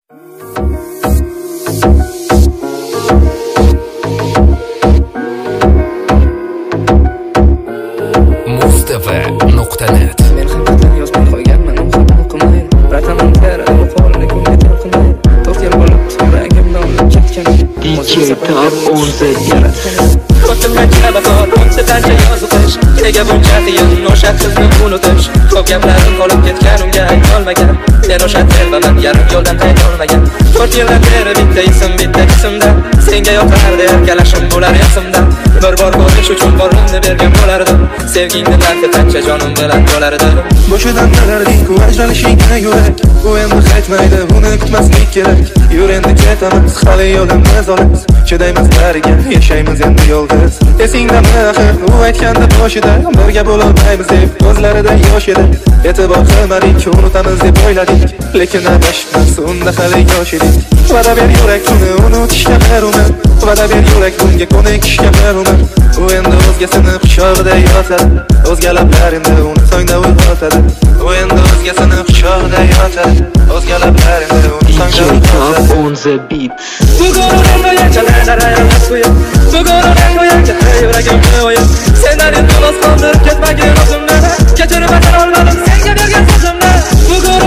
Mustava.net Men ham xatlar yozmay qo'yganman, o'qimayman. Raqamim kerak, qo'limda ko'ngil talqinlaydi. 4 yil bo'lib yuragimda olib ketgan. DJ Top on the beat. Ko'kimga bahor, setancha yoziqish. Nega buncha qiyin o'sha qizni unutish? Ko'p gaplarim qolib ketgan, unga aytolmagan. Men o'sha telbaman, yarim yo'ldan qaytolmagan. 4 yildan beri bitta ismda. Senga yoqardi, erkalashim bo'lar esimda. Bir bor ko'rish uchun borimni bergan bo'lardim. Sevgingni narxi qancha jonim bilan bo'lardi. Boshidan bilarding-ku ajralishingga yurak. Bu endi qaytmaydi, buni kutmaslik kerak. Yur endi ketamiz, hali yo'limiz olis. Chidaymiz bariga, yashaymiz endi yo'ldiz. Esingdami axir, u aytganda boshida birga bo'lolmaymiz deb ko'zlarida yosh edi. E'tibor qilmadik, unutamiz deb o'yladik, lekin adashmas, unda hali yosh edik. Va'da ber yurak uni unutishga meruman. Va'da ber yurak bunga ko'nikishga meruman. U endi o'zgasini quchog'ida yotadi. O'zga lablar endi uni so'ngda uyg'otadi. U endi o'zgasini quchog'ida yotadi. O'zga lablar endi uni so'ngda uyg'otadi. Top on the beat. Bugun yuragimni o'yib, sendan iltimos qoldirib ketmagin o'zimni. Kechirib ayta olmadim senga bergan so'zimni. Bugun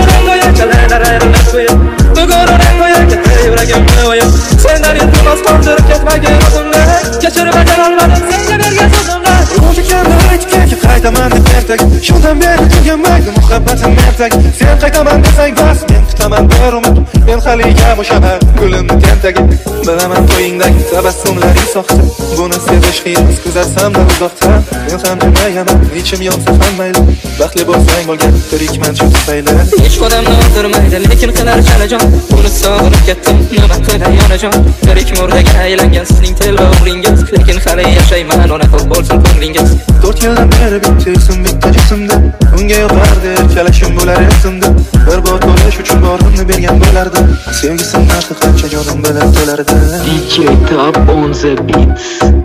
yuragimni o'yib, sendan iltimos qoldirib ketmagin o'zimni. Kechirib ayta olmadim senga bergan so'zimni. O'shikanda aytganki qaytaman deb ertak. Shundan beri tugamaydi muhabbatim ertak. Sen qaytaman desang bas, men kutaman bir umr. Men hali yamushaman gulimni tentagi. Bilaman to'yingdagi tabassumlaring soxta. Buni sevish qiyin, kuzatsam-da uzoqdan. Men ham jilmayman, ichim yonsa ham mayli. Baxtli bo'lsang bo'lgan, tirikman shu tufayli. Hech odamni o'ldirmaydi, lekin qilar chalajon. Uni sog'inib ketdim, nima qilay onajon. Tirik murdaga aylangan sizning telba o'g'lingiz, lekin hali yashayman, ona qilib bo'lsin ko'nglingiz. 4 yildan beri bitta ism bitta jismda. Unga yoqardi, kalashim bo'lar esimda. Bir bor ko'rish uchun borimni bergan bo'lardi. Sevgisim narxi qancha jonim bilan to'lardi. DJ Top on the beat.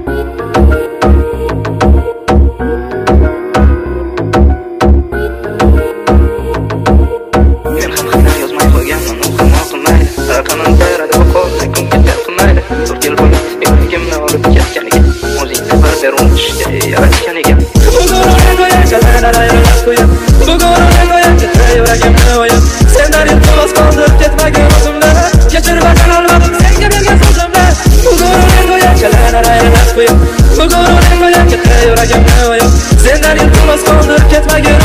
Men ham xatlar yozmay qo'yganman, o'qimayman. Raqamim kerak, qo'limda ko'ngil talqinlaydi. 4 yil bo'lib yuragimni olib ketganiga, o'zingni bir ber unutishga yaratganiga. Yuragimni o'yib, sendan iltimos qoldirib ketmagin o'zimni. Kechirib ayta olmadim senga bergan so'zimni. Yuragimni o'yib, sendan iltimos qoldirib ketmagin